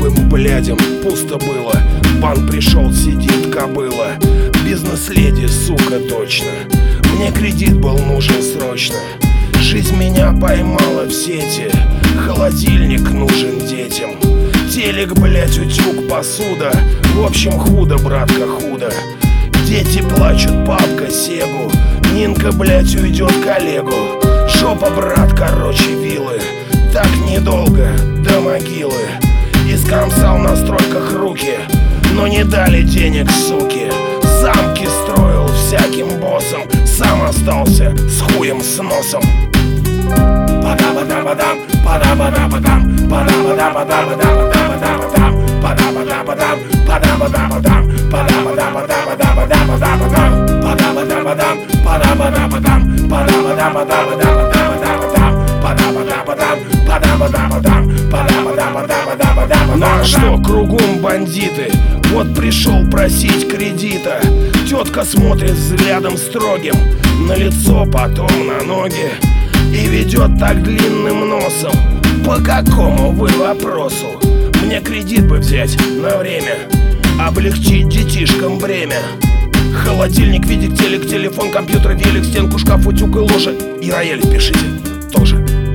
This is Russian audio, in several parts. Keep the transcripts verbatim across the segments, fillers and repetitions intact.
Тупым блядям пусто было. Бан пришел, сидит кобыла. Бизнес-леди, сука, точно. Мне кредит был нужен срочно. Жизнь меня поймала в сети. Холодильник нужен детям. Телек, блять, утюг, посуда. В общем, худо, братка, худо. Дети плачут, папка Сегу. Нинка, блять, уйдет к Олегу. Жопа, брат, короче, вилы. Так недолго, до могилы. Искромсал на стройках руки, но не дали денег, суки. Замки строил всяким боссом, сам остался с хуем с носом. Пада-бада-бадам, пада-бада-бадам, пада-бада-бада-бада-бада-бада-бадам, пада-бада-бадам, пада-бада-бадам, пада-бада-бада-бада-бада-бадам, пада-бада-бадам, пада-бада-бадам, пада-бада-бада-бада-бада-бадам, пада-бада-бадам, пада-бада-бадам, пада-бада-бада-бада-бада-бадам. Ну а что, кругом бандиты? Вот пришел просить кредита. Тетка смотрит взглядом строгим на лицо, потом на ноги, и ведет так длинным носом. По какому вы вопросу? Мне кредит бы взять на время, облегчить детишкам бремя. Холодильник, видик, телек, телефон, компьютер, велик, стенку, шкаф, утюг и ложа. И рояль впишите тоже.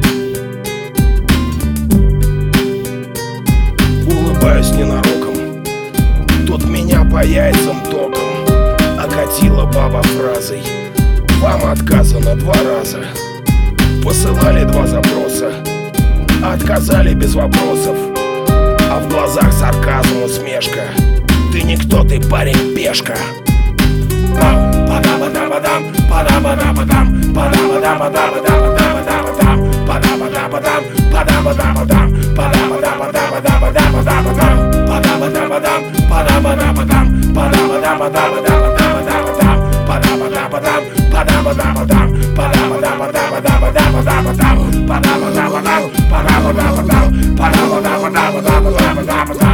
Улыбаюсь ненароком. Тут меня по яйцам током окатила баба фразой: вам отказано два раза. Посылали два запроса, отказали без вопросов, а в глазах сарказм, усмешка. Ты никто, ты парень, пешка. Пада-бада-бадам, пада-бада-бадам, пада-бада-бада-бада-бада-бадам, пада-бада-бадам, пада-бада-бадам, пада-бада-бада-бада-бада-бадам, пада-бада-бадам, пада-бада-бадам, пада-бада-бада-бада-бада-бадам, пада-бада-бадам, пада-бада-бадам, пада-бада-бада-бада-бада-бадам, пада-бада-бадам, пада-бада-бадам, пада-бада-бада-бада-бада-бадам.